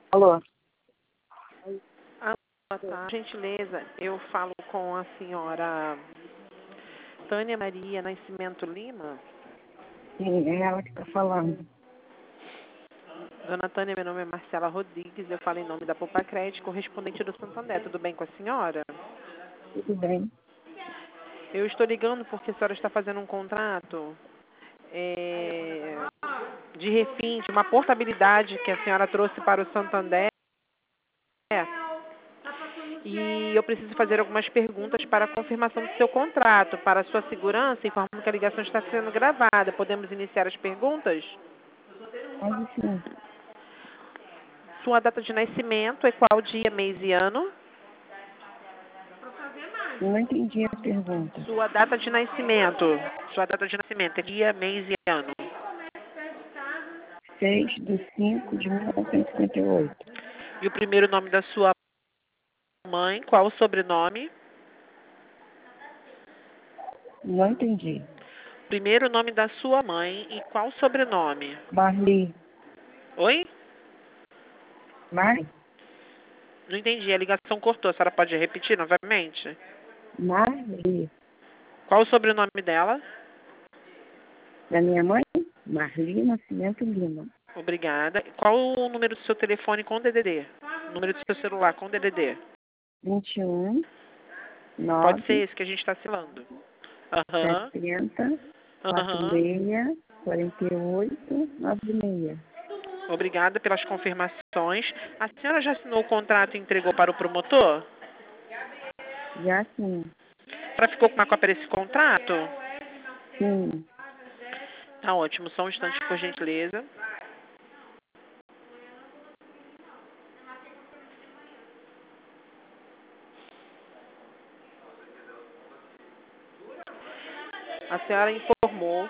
Alô? Ah, boa tarde. Gentileza, eu falo com a senhora Tânia Maria Nascimento Lima. Sim, é ela que está falando. Dona Tânia, meu nome é Marcela Rodrigues, eu falo em nome da Poupa Crédito, correspondente do Santander. Tudo bem com a senhora? Tudo bem? Eu estou ligando porque a senhora está fazendo um contrato de refim, de uma portabilidade que a senhora trouxe para o Santander. E eu preciso fazer algumas perguntas para a confirmação do seu contrato. Para a sua segurança, informo que a ligação está sendo gravada. Podemos iniciar as perguntas? Pode sim. Sua data de nascimento é qual dia, mês e ano? Não entendi a pergunta. Sua data de nascimento. Sua data de nascimento é dia, mês e ano. 6/5/1958. E o primeiro nome da sua mãe, qual o sobrenome? Não entendi. Primeiro nome da sua mãe e qual o sobrenome? Marli. Oi? Mar? Não entendi, a ligação cortou. A senhora pode repetir novamente? Marli. Qual o sobrenome dela? Da minha mãe? Marli Nascimento Lima. Obrigada. Qual o número do seu telefone com DDD? Número do seu celular com DDD? 21 Pode ser 9 esse que a gente está falando. Aham. 70 Aham. 46 48 96. Obrigada pelas confirmações. A senhora já assinou o contrato e entregou para o promotor? Já sim. A senhora ficou com uma cópia desse contrato? Sim. Tá ótimo. Só um instante, por gentileza. A senhora informou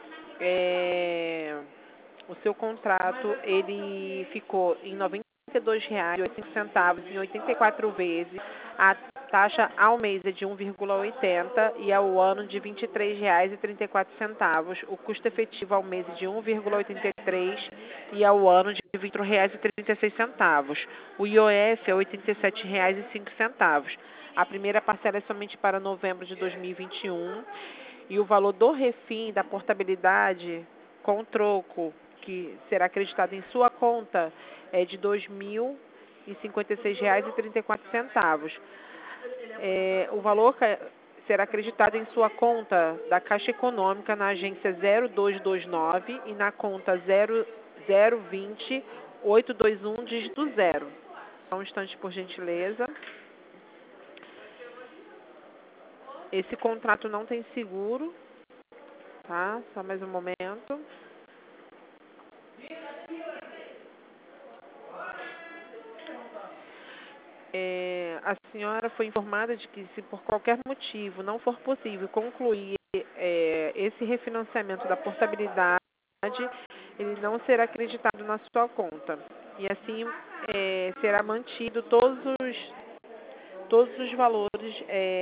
o seu contrato, ele ficou em R$ 92,08 em 84 vezes. A taxa ao mês é de 1,80 e ao ano de R$ 23,34. O custo efetivo ao mês é de 1,83 e ao ano de R$ 20,36. O IOF é R$ 87,05. A primeira parcela é somente para novembro de 2021 e o valor do refim da portabilidade com troco que será acreditado em sua conta é de R$ 2.056,34. O valor será acreditado em sua conta da Caixa Econômica na agência 0229 e na conta 0020 821 dígito 0. Só um instante, por gentileza. Esse contrato não tem seguro, tá? Só mais um momento. A senhora foi informada de que, se por qualquer motivo não for possível concluir esse refinanciamento da portabilidade, ele não será acreditado na sua conta. E assim será mantido todos os valores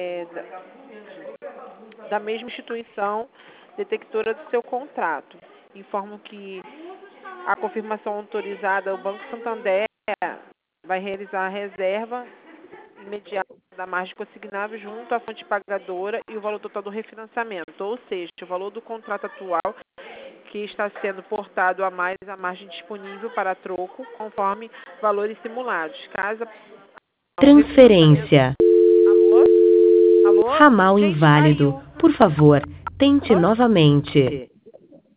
da mesma instituição detectora do seu contrato. Informo que a confirmação autorizada, o Banco Santander vai realizar a reserva imediata da margem consignável junto à fonte pagadora e o valor total do refinanciamento, ou seja, o valor do contrato atual que está sendo portado a mais a margem disponível para troco, conforme valores simulados. Caso Transferência. Alô? Alô? Ramal Gente, inválido. caiu. Por favor, tente Alô? novamente.